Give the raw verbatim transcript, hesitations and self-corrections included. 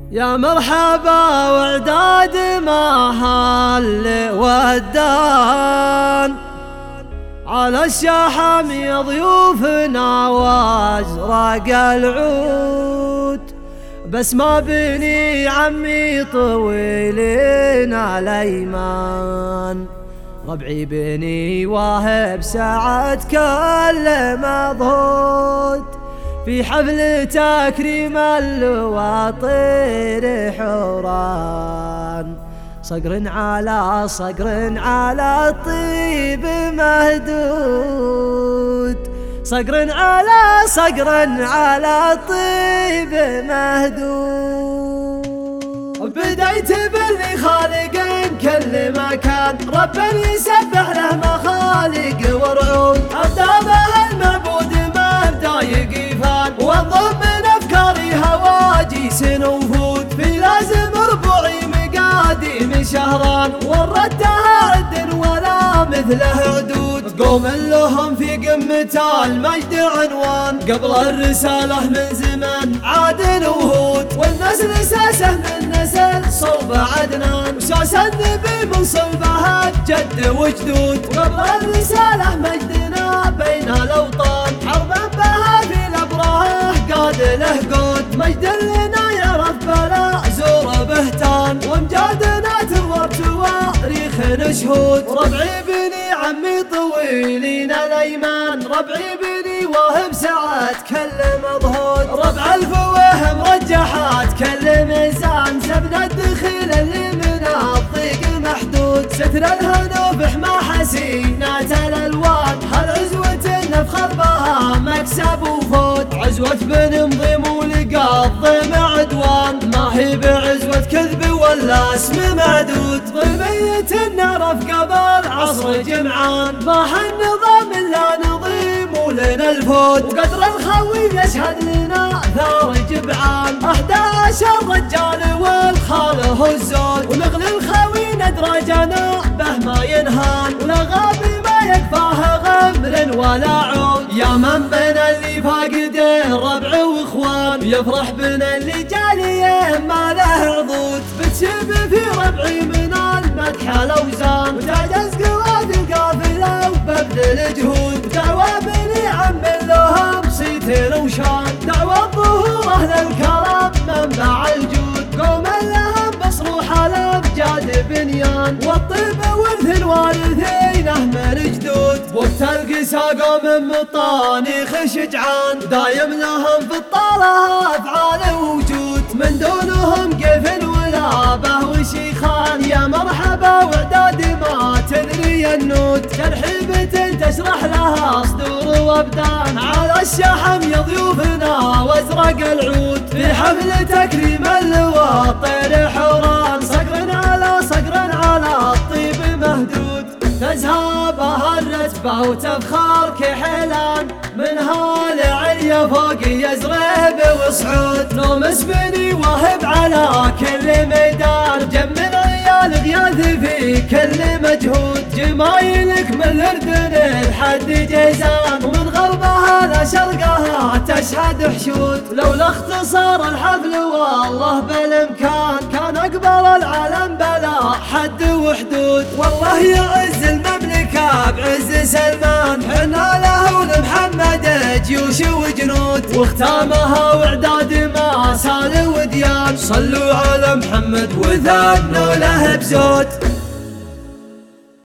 يا مرحبا وعداد مهل ودان على الشحم يا ضيوفنا وازرق العود، بس ما بني عمي طويلين الايمان، ربعي بني واهب سعد كل مضهود، في حفل تكريم الواطير حوران، صقر على صقر على الطيب مهدود، صقر على صقر على الطيب مهدود. بديت باللي خالق كل مكان، رب يسبح له مخالق ورعود، ابدا به المعبود ما بدايق يفان، وانظم من افكاري هواجيس وفود، في لازم ربوعي مقاديم شهران، وردها عد ولا مثله عدود، قوم لهم في قمة المجد عنوان، قبل الرسالة من زمن عاد وهود، والنسل ساسه من نسل صوب عدنان، وساس النبي من صلبها جد وجدود، وقبل الرسالة مجدنا بين الأوطان، حربا بها في الأبراه قاد له قود، مجد لنا يعرف بلا زور بهتان، وامجادنا تروى بتواريخ نشهود، ربعي بني عمي طويلين الايمان، ربعي بني واهب سعد كل مضهود، ربع الفوه مرجحات كل ميزان، سبن الدخيل اللي من الضيق محدود، ستر الهنوف ما حسينات الالوان، هالعزوة نفخر بها مكسب وفود، عزوة بنمضي مولقى الضيم عدوان، ما هي بعزوة كذب ولا اسم معدود، ضيمية نعرف قبل عصر جمعان، ما هالنظام الا نظيم ولنا الفود، وقدر الخوي يشهد لنا ثار جبعان، احدى عشر رجال والخاله الزود، ونغل الخوي ندرجنا به ما ينهان، ولا غابي ما يكفاه غمر ولا عود، يا من بنا اللي فاقدين ربع واخوان، يفرح بنا اللي جاليه ما له عضود، بتشب في ربعي من المدح الاوزان، وتعجز قواد القافله وببذل جهود، دعوى بني عم لهم صيتين وشان، دعوى ظهور اهل الكرم منبع الجود، قوم لهم بصروح الامجاد بنيان، والطيب ورث الوارثين من جدود، وقت القسا قوم مطانيخ شجعان، دايم لهم في الطالة افعال وجود، من دونهم كيف ولا به وشيخان، يا مرحبا وعداد ما تدري النود، ترحيبة تشرح لها صدور وابدان، على الشحم يا ضيوفنا وازرق العود، في حفل تكريم الواطير حوران، صقر على صقر على الطيب مهدود، تزهابها الرتبة وتفخر كحلان، منها لعليا فوق يزرب وصعود، نومس بني واهب على كل ميدان، جمل عيال غياث في كل مجهود، جمايلك من الاردن لحد جيزان، ومن غربها لشرقها تشهد حشود، لولا اختصار الحفل والله بالامكان، كان اقبل العالم بلا حد وحدود، والله يعز المملكة بعز سلمان، حنا له ولمحمد جيوش وجنود، واختامها وعداد ما سال وديان، صلوا على محمد وثنوا له بزود.